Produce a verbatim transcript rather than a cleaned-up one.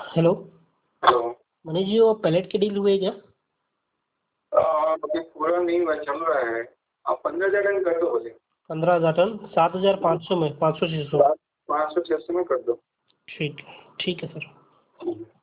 Hello hello. Manish ji, वो palette की deal हुई है क्या? आ, अभी पूरा नहीं हुआ, चल रहा है। आप पंद्रह हजार टन कर दो बोले। पंद्रह हजार टन सात हजार पाँच सौ में, पाँच सौ छः सौ। पाँच सौ छह सौ में कर दो। ठीक है, ठीक है सर।